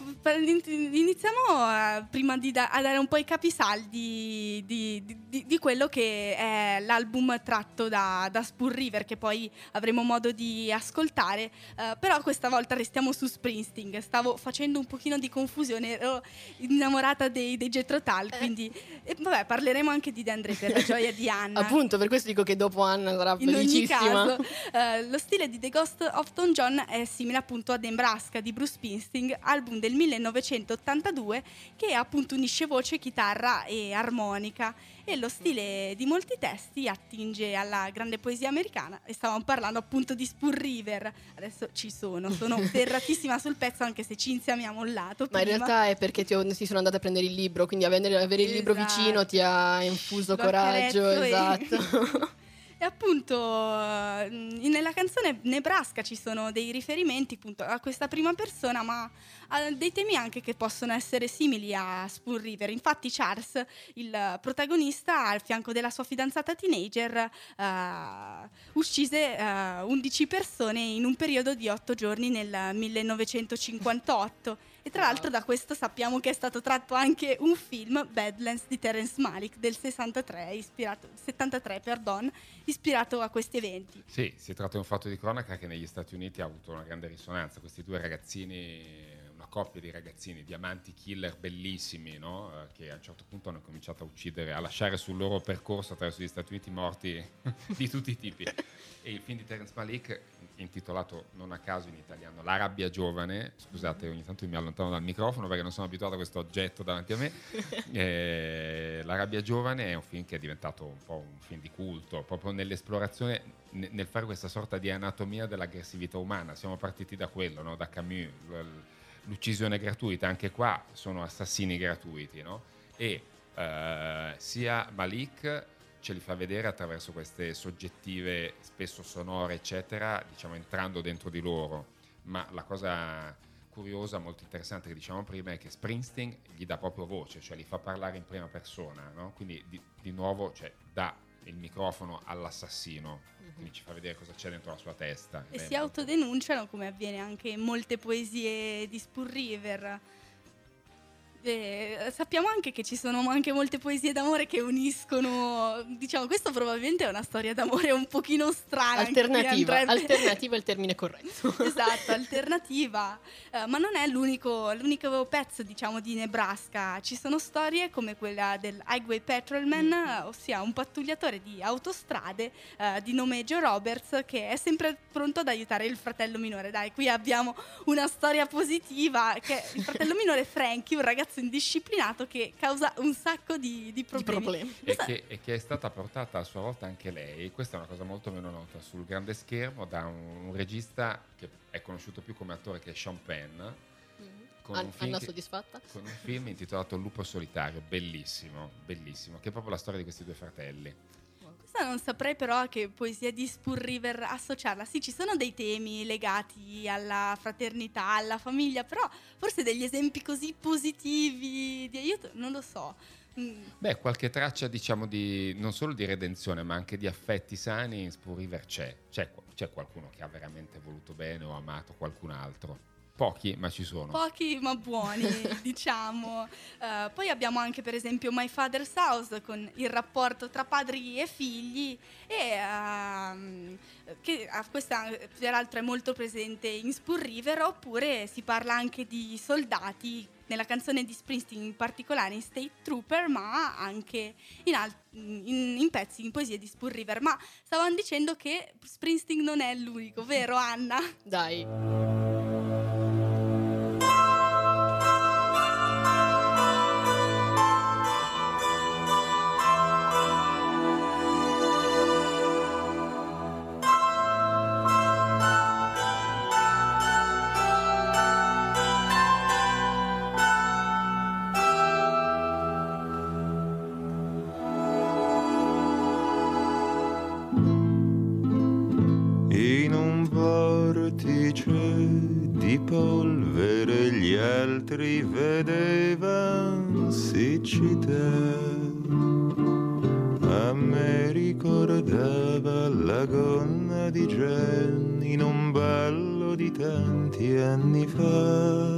iniziamo prima a dare un po' i capisaldi di quello che è l'album tratto da Spoon River, che poi avremo modo di ascoltare, però questa volta restiamo su Springsteen. Stavo facendo un pochino di confusione, ero innamorata dei Jethro Tull, quindi vabbè, parleremo anche di De André per la gioia di Anna. Appunto, per questo dico che dopo Anna sarà In ogni felicissima. caso, lo stile di The Ghost of Tom John è simile appunto a Nebraska di Bruce Springsteen, album del 1982, che appunto unisce voce, chitarra e armonica, e lo stile di molti testi attinge alla grande poesia americana. E stavamo parlando appunto di Spoon River. Adesso sono ferratissima sul pezzo, anche se Cinzia mi ha mollato Ma in prima. realtà è perché ti sono andata a prendere il libro, quindi avere il libro Esatto. vicino ti ha infuso Lo coraggio, accarezzo esatto. E appunto nella canzone Nebraska ci sono dei riferimenti appunto a questa prima persona, ma a dei temi anche che possono essere simili a Spoon River. Infatti Charles, il protagonista, al fianco della sua fidanzata teenager, uccise 11 persone in un periodo di 8 giorni nel 1958. E tra l'altro da questo sappiamo che è stato tratto anche un film, Badlands di Terrence Malick del 73, ispirato a questi eventi. Sì, si tratta di un fatto di cronaca che negli Stati Uniti ha avuto una grande risonanza. Questi due ragazzini, una coppia di ragazzini, diamanti killer bellissimi, no? Che a un certo punto hanno cominciato a uccidere, a lasciare sul loro percorso attraverso gli Stati Uniti morti di tutti i tipi. E il film di Terrence Malick, intitolato non a caso in italiano La rabbia giovane, scusate ogni tanto mi allontano dal microfono perché non sono abituato a questo oggetto davanti a me, La rabbia giovane è un film che è diventato un po' un film di culto, proprio nell'esplorazione, nel fare questa sorta di anatomia dell'aggressività umana. Siamo partiti da quello, no? Da Camus, l'uccisione gratuita. Anche qua sono assassini gratuiti, no? E sia Malik ce li fa vedere attraverso queste soggettive spesso sonore eccetera, diciamo entrando dentro di loro. Ma la cosa curiosa, molto interessante che diciamo prima, è che Springsteen gli dà proprio voce, cioè li fa parlare in prima persona, no? Quindi di nuovo, cioè, dà il microfono all'assassino, quindi ci fa vedere cosa c'è dentro la sua testa. E si autodenunciano, come avviene anche in molte poesie di Spoon River. Sappiamo anche che ci sono anche molte poesie d'amore che uniscono, diciamo, questo probabilmente è una storia d'amore un pochino strana. Alternativa è il termine corretto. Esatto, alternativa, ma non è l'unico pezzo, diciamo, di Nebraska. Ci sono storie come quella del Highway Patrolman, ossia un pattugliatore di autostrade di nome Joe Roberts, che è sempre pronto ad aiutare il fratello minore. Dai, qui abbiamo una storia positiva, che il fratello minore Frankie, un ragazzo indisciplinato che causa un sacco di problemi. E che è stata portata a sua volta anche lei, questa è una cosa molto meno nota, sul grande schermo da un regista che è conosciuto più come attore, che è Sean Penn, con un film Anna soddisfatta? con un film intitolato Lupo solitario, bellissimo, bellissimo, che è proprio la storia di questi due fratelli. Questa non saprei però a che poesia di Spoon River associarla. Sì, ci sono dei temi legati alla fraternità, alla famiglia, però forse degli esempi così positivi di aiuto, non lo so. Beh, qualche traccia, diciamo, di non solo di redenzione, ma anche di affetti sani in Spoon River c'è qualcuno che ha veramente voluto bene o amato qualcun altro. Pochi, ma ci sono. Pochi ma buoni, diciamo. Poi abbiamo anche per esempio My Father's House, con il rapporto tra padri e figli, e questa peraltro è molto presente in Spoon River. Oppure si parla anche di soldati, nella canzone di Springsteen, in particolare in State Trooper, ma anche in pezzi, in poesie di Spoon River. Ma stavamo dicendo che Springsteen non è l'unico, vero Anna? Dai. In un vortice di polvere gli altri vedevan siccità. A me ricordava la gonna di Jen in un ballo di tanti anni fa.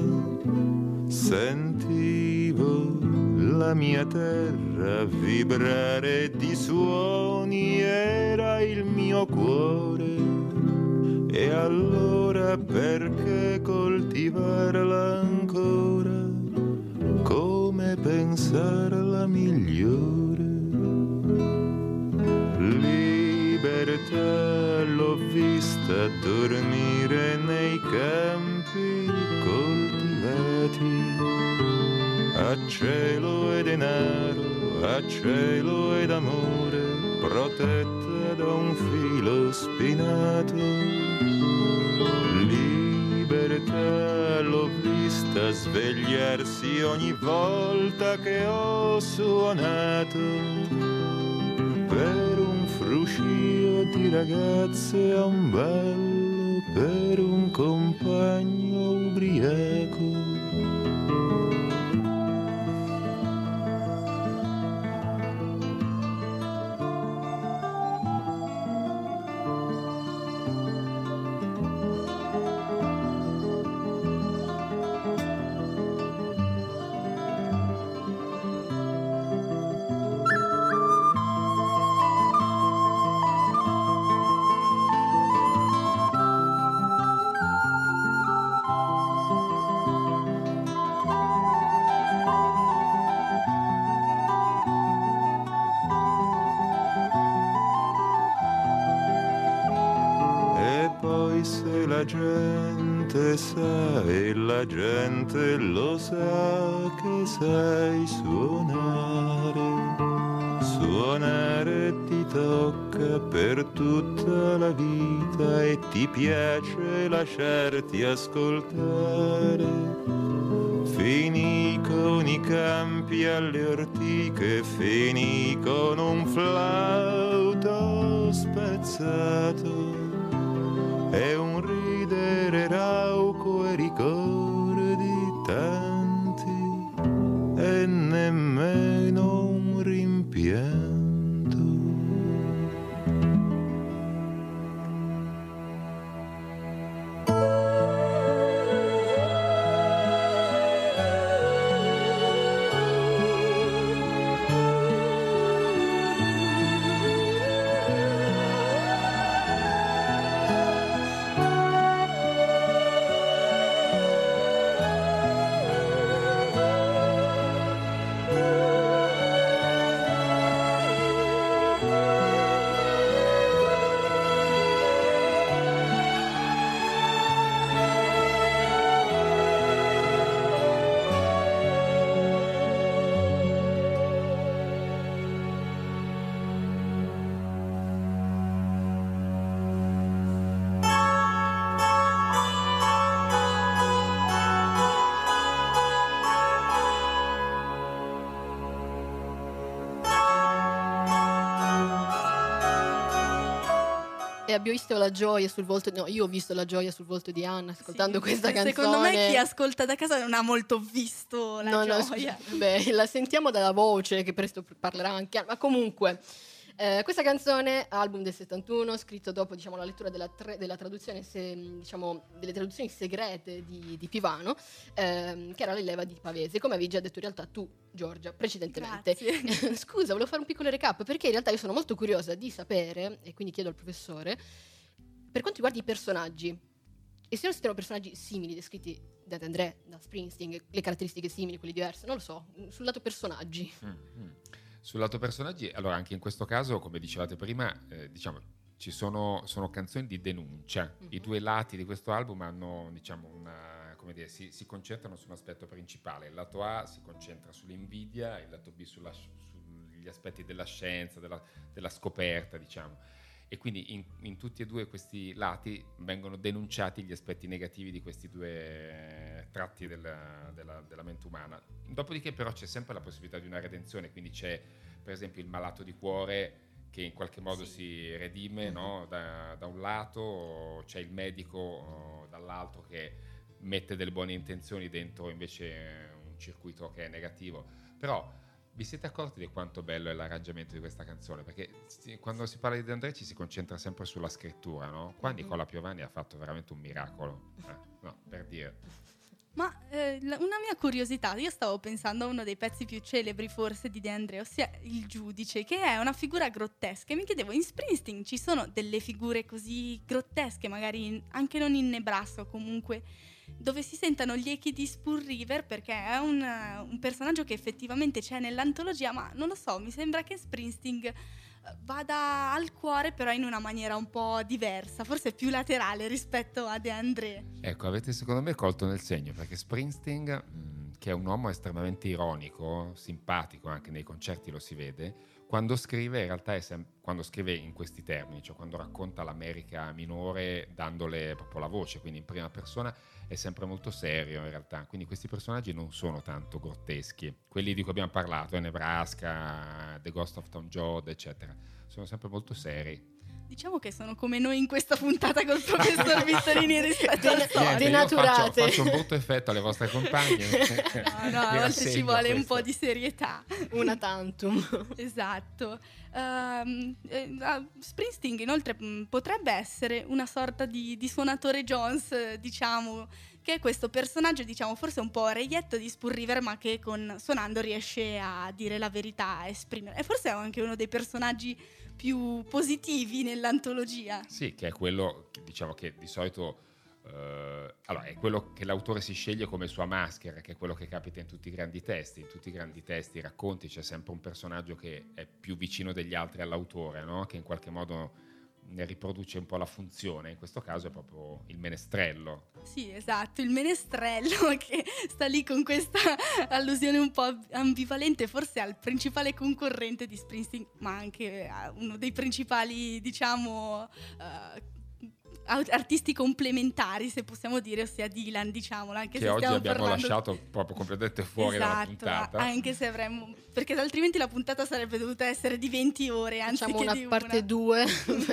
Sentivo la mia terra vibrare di suoni, era il mio cuore. E allora perché coltivarla ancora? Come pensarla migliore? Libertà l'ho vista dormire nei campi coltivati, a cielo e denaro, a cielo ed amore, protetta da un filo spinato. Libertà l'ho vista svegliarsi ogni volta che ho suonato, per un fruscio di ragazze a un ballo, per un compagno ubriaco. Se la gente sa e la gente lo sa che sai suonare, suonare ti tocca per tutta la vita e ti piace lasciarti ascoltare. Finì con i campi alle ortiche, finì con un flauto spezzato. È un ridere rauco e ricordi tanti e nemmeno un rimpianto. E abbiamo visto la gioia sul volto, no, io ho visto la gioia sul volto di Anna ascoltando Sì, questa canzone. Secondo me chi ascolta da casa non ha molto visto la No, gioia. beh, la sentiamo dalla voce che presto parlerà anche, ma comunque questa canzone, album del 71, scritto dopo, diciamo, la lettura della traduzione, diciamo, delle traduzioni segrete di Pivano, che era l'Eleva di Pavese, come avevi già detto in realtà tu, Giorgia, precedentemente. Grazie. Scusa, volevo fare un piccolo recap, perché in realtà io sono molto curiosa di sapere, e quindi chiedo al professore, per quanto riguarda i personaggi, esistono personaggi simili descritti da André, da Springsteen, le caratteristiche simili, quelle diverse, non lo so, sul lato personaggi. Sul lato personaggi, allora anche in questo caso, come dicevate prima, diciamo, sono canzoni di denuncia. I due lati di questo album hanno, diciamo, si concentrano su un aspetto principale. Il lato A si concentra sull'invidia, il lato B sugli aspetti della scienza, della scoperta, diciamo. E quindi in tutti e due questi lati vengono denunciati gli aspetti negativi di questi due tratti della mente umana. Dopodiché però c'è sempre la possibilità di una redenzione, quindi c'è per esempio il malato di cuore che in qualche modo si redime, no? Da un lato, c'è il medico dall'altro che mette delle buone intenzioni dentro invece un circuito che è negativo. Però vi siete accorti di quanto bello è l'arrangiamento di questa canzone? Perché quando si parla di De André ci si concentra sempre sulla scrittura, no? Qua Nicola Piovani ha fatto veramente un miracolo, no, per dire. Ma una mia curiosità, io stavo pensando a uno dei pezzi più celebri forse di De André, ossia Il Giudice, che è una figura grottesca, e mi chiedevo, in Springsteen ci sono delle figure così grottesche, magari anche non in Nebraska o comunque dove si sentano gli echi di Spoon River, perché è un personaggio che effettivamente c'è nell'antologia, ma non lo so, mi sembra che Springsteen vada al cuore però in una maniera un po' diversa, forse più laterale rispetto a De André. Ecco, avete secondo me colto nel segno, perché Springsteen, che è un uomo estremamente ironico, simpatico, anche nei concerti lo si vede, quando scrive in realtà quando scrive in questi termini, cioè quando racconta l'America minore dandole proprio la voce, quindi in prima persona, è sempre molto serio in realtà. Quindi questi personaggi non sono tanto grotteschi, quelli di cui abbiamo parlato, Nebraska, The Ghost of Tom Joad, eccetera, sono sempre molto seri. Diciamo che sono come noi in questa puntata col professor Vittorini rispetto al solito. Denaturate. Faccio un brutto effetto alle vostre compagne. No, a volte ci vuole un po' di serietà. Una tantum. Esatto. Springsteen inoltre potrebbe essere una sorta di suonatore Jones, diciamo, che è questo personaggio, diciamo, forse un po' reietto di Spoon River, ma che suonando riesce a dire la verità, a esprimere. E forse è anche uno dei personaggi più positivi nell'antologia. Sì, che è quello, diciamo, che di solito allora è quello che l'autore si sceglie come sua maschera, che è quello che capita in tutti i grandi testi. In tutti i grandi testi, i racconti, c'è sempre un personaggio che è più vicino degli altri all'autore, no? Che in qualche modo ne riproduce un po' la funzione. In questo caso è proprio il menestrello. Sì, esatto, il menestrello che sta lì con questa allusione un po' ambivalente forse al principale concorrente di Springsteen, ma anche a uno dei principali, diciamo, artisti complementari, se possiamo dire, ossia Dylan, diciamolo, anche che se oggi stiamo abbiamo parlando... lasciato proprio completamente fuori dalla Esatto, puntata. anche se avremmo, perché altrimenti la puntata sarebbe dovuta essere di 20 ore anziché Facciamo di una parte 2.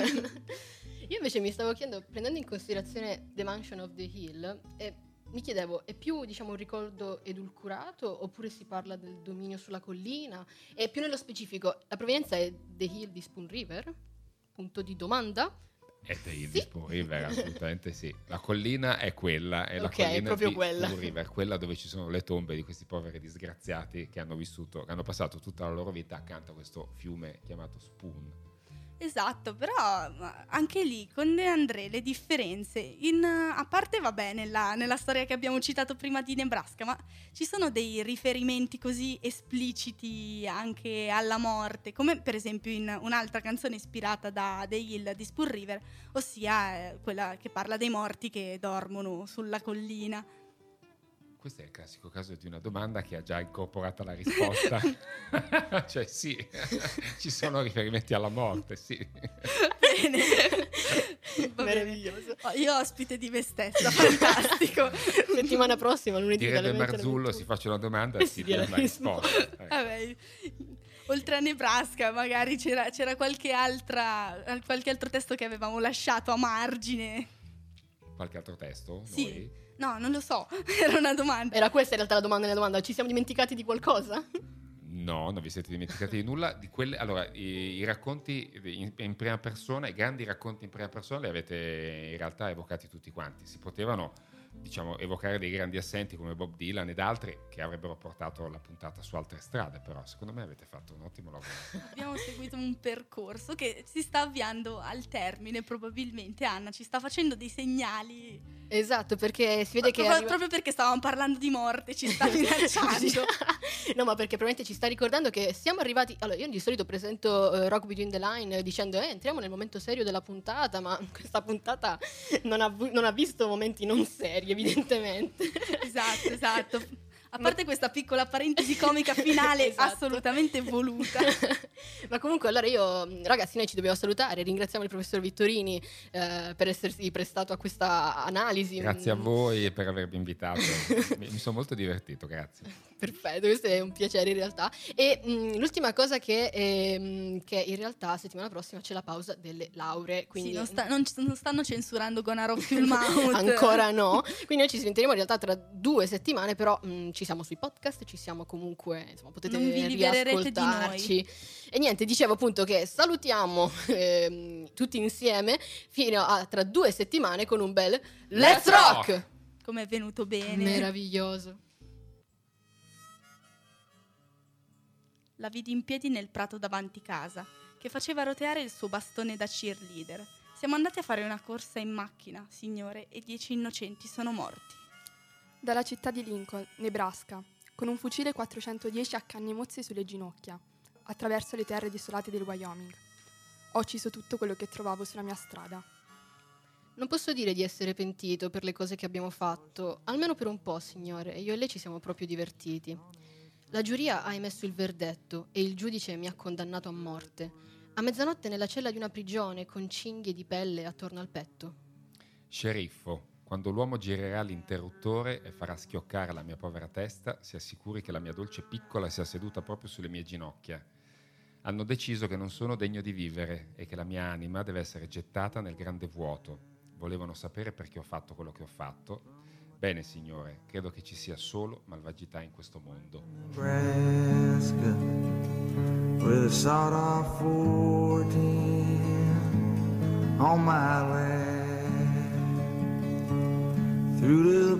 Io invece mi stavo chiedendo, prendendo in considerazione The Mansion of the Hill, mi chiedevo, è più, diciamo, un ricordo edulcorato oppure si parla del dominio sulla collina? E più nello specifico, la provenienza è The Hill di Spoon River? Punto di domanda? È The Hill di Spoon River, assolutamente sì. La collina è quella, è la Ok, collina proprio di quella. Spoon River, quella dove ci sono le tombe di questi poveri disgraziati che hanno vissuto, che hanno passato tutta la loro vita accanto a questo fiume chiamato Spoon. Esatto, però anche lì con De André le differenze, a parte vabbè nella storia che abbiamo citato prima di Nebraska, ma ci sono dei riferimenti così espliciti anche alla morte, come per esempio in un'altra canzone ispirata da The Hill di Spoon River, ossia quella che parla dei morti che dormono sulla collina. Questo è il classico caso di una domanda che ha già incorporata la risposta. Cioè sì, ci sono riferimenti alla morte, sì. Bene. Va bene. Meraviglioso. Oh, io ospite di me stessa, fantastico. Settimana prossima, lunedì dalle Direbbe 20 alle Marzullo, 21. si faccia una domanda E e si si dia dia la la risposta. Vabbè, oltre a Nebraska, magari c'era qualche altro testo che avevamo lasciato a margine. Qualche altro testo? Sì. Noi? No, non lo so, era una domanda. Era questa in realtà la domanda nella domanda. Ci siamo dimenticati di qualcosa? No, non vi siete dimenticati di nulla. Allora, i racconti in prima persona, i grandi racconti in prima persona li avete in realtà evocati tutti quanti. Si potevano, diciamo, evocare dei grandi assenti come Bob Dylan ed altri che avrebbero portato la puntata su altre strade, però secondo me avete fatto un ottimo lavoro. Abbiamo seguito un percorso che si sta avviando al termine probabilmente. Anna ci sta facendo dei segnali. Esatto, perché si vede che Proprio perché stavamo parlando di morte, ci sta minacciando. No, ma perché probabilmente ci sta ricordando che siamo arrivati. Allora, io di solito presento Rock Between the Line dicendo entriamo nel momento serio della puntata, ma questa puntata non ha visto momenti non seri, evidentemente. Esatto. A parte questa piccola parentesi comica finale Esatto. assolutamente voluta. Ma comunque allora ragazzi, noi ci dobbiamo salutare, ringraziamo il professor Vittorini per essersi prestato a questa analisi. Grazie a voi per avermi invitato, mi sono molto divertito, grazie. Perfetto, questo è un piacere in realtà. E l'ultima cosa che in realtà settimana prossima c'è la pausa delle lauree, quindi Sì, non stanno censurando Gonna Rock You Mouth. ancora no, quindi noi ci sentiremo in realtà tra 2 settimane, però ci siamo sui podcast, ci siamo comunque, insomma, potete Non vi libererete di riascoltarci. E niente, dicevo appunto che salutiamo tutti insieme fino a tra 2 settimane con un bel Let's Rock! Come è venuto bene. Meraviglioso. La vidi in piedi nel prato davanti casa, che faceva roteare il suo bastone da cheerleader. Siamo andati a fare una corsa in macchina, signore, e 10 innocenti sono morti. Dalla città di Lincoln, Nebraska, con un fucile 410 a canne mozze sulle ginocchia, attraverso le terre desolate del Wyoming. Ho ucciso tutto quello che trovavo sulla mia strada. Non posso dire di essere pentito per le cose che abbiamo fatto, almeno per un po', signore, io e lei ci siamo proprio divertiti. La giuria ha emesso il verdetto e il giudice mi ha condannato a morte. A mezzanotte nella cella di una prigione con cinghie di pelle attorno al petto. Sceriffo, quando l'uomo girerà l'interruttore e farà schioccare la mia povera testa, si assicuri che la mia dolce piccola sia seduta proprio sulle mie ginocchia. Hanno deciso che non sono degno di vivere e che la mia anima deve essere gettata nel grande vuoto. Volevano sapere perché ho fatto quello che ho fatto. Bene, signore, credo che ci sia solo malvagità in questo mondo. Nebraska, with a sawed-off 14 on my land. Through the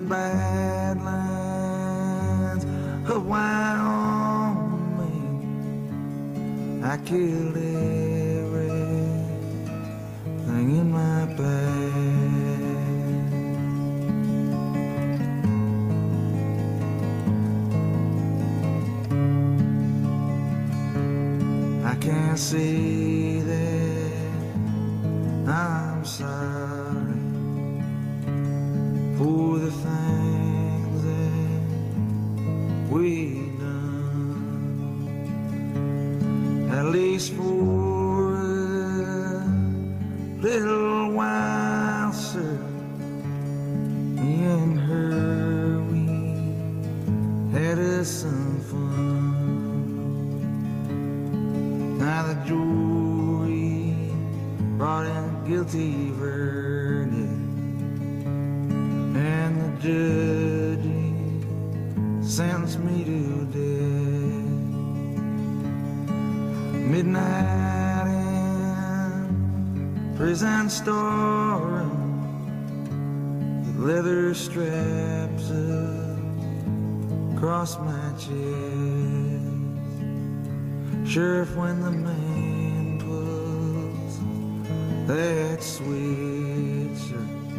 badlands of Wyoming, I killed everything in my path. I can't say that I'm sorry for the things that we've done, at least for a little while, sir. Me and her, we had us some fun. Now the jury brought in a guilty verdict, and the judge sentenced me to death. Midnight in prison storeroom, the leather straps across my chest. Sheriff, when the man pulls that switch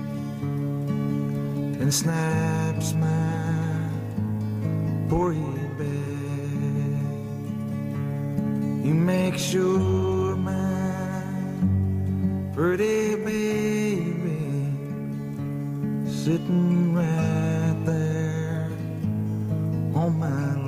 and snaps my poor head back, you make sure my pretty baby sitting right there on my lap.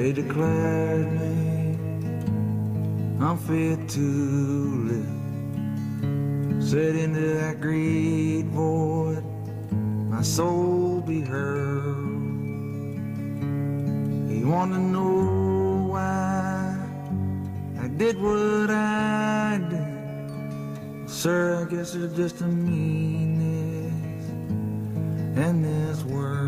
They declared me unfit to live. Said into that great void my soul be hurled. He wanted to know why I did what I did. Sir, I guess there's just a meanness in this world.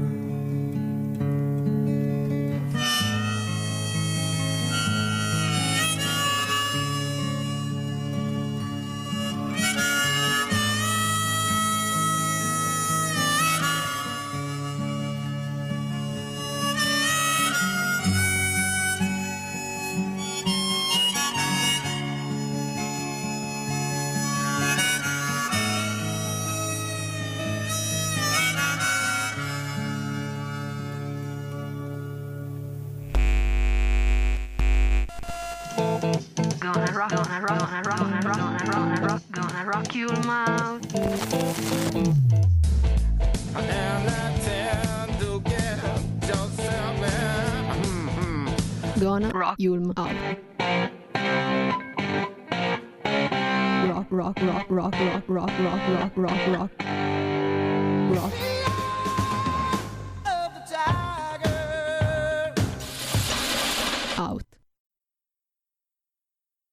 Gonna rock, gonna rock, gonna rock, gonna rock, gonna rock, gonna rock, gonna rock your mouth. Gonna Rock. Yulm out. Rock, rock, rock, rock, rock, rock, rock, rock, rock, rock. Rock.